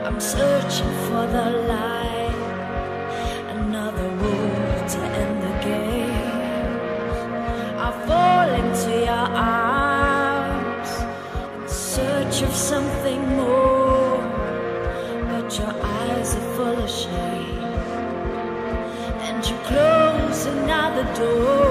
I'm searching for the light, another rule to end the game. I fall into your arms in search of something more, but your eyes are full of shame, and you close another door.